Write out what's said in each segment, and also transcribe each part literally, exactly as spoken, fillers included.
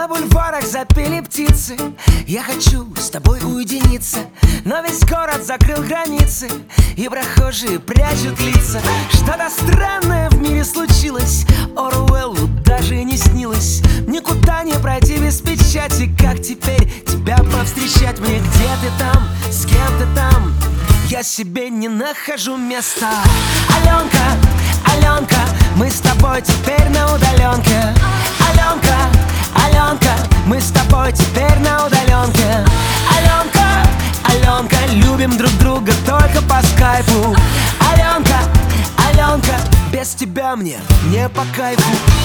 На бульварах запели птицы, я хочу с тобой уединиться. Но весь город закрыл границы, и прохожие прячут лица. Что-то странное в мире случилось, Оруэллу даже не снилось. Никуда не пройти без печати, как теперь тебя повстречать мне? Где ты там, с кем ты там? Я себе не нахожу места. Аленка, Аленка, мы с тобой теперь на удаленке. Аленка, Аленка, мы с тобой теперь на удаленке. Аленка, Аленка, любим друг друга только по скайпу. Аленка, Аленка, без тебя мне не по кайфу.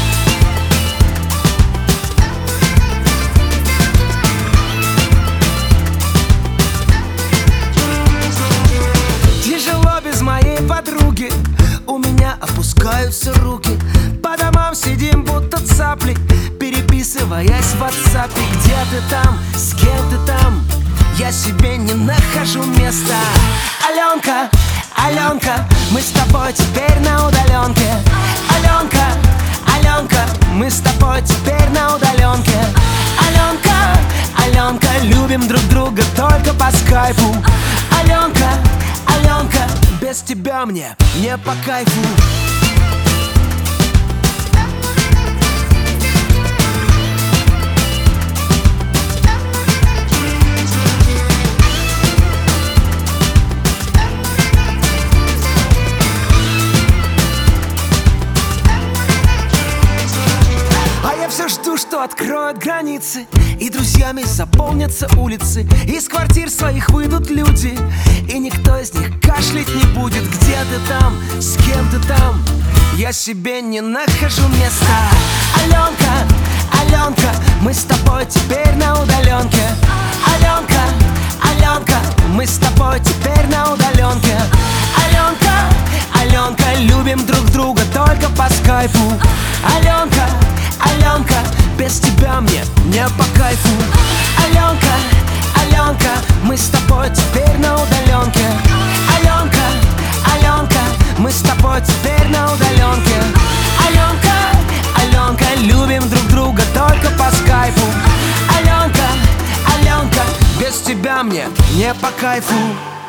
Тяжело без моей подруги, у меня опускаются руки. По домам сидим будто цапли, переписываясь в WhatsApp. Где ты там, с кем ты там? Я себе не нахожу места. Аленка, Аленка, мы с тобой теперь на удаленке. Аленка, Аленка, мы с тобой теперь на удаленке. Аленка, Аленка, любим друг друга только по скайпу. Аленка, Аленка, без тебя мне не по кайфу. Все жду, что откроют границы, и друзьями заполнятся улицы. Из квартир своих выйдут люди, и никто из них кашлять не будет. Где ты там, с кем ты там? Я себе не нахожу места. Аленка, Аленка, мы с тобой теперь на удаленке. Аленка, Аленка, мы с тобой теперь на удаленке. Аленка, Аленка, любим друг друга только по скайпу. Аленка, Аленка, без тебя мне не по кайфу. Аленка, Аленка, мы с тобой теперь на удаленке. Аленка, Аленка, мы с тобой теперь на удаленке. Аленка, Аленка, любим друг друга только по скайпу. Аленка, Аленка, без тебя мне не по кайфу.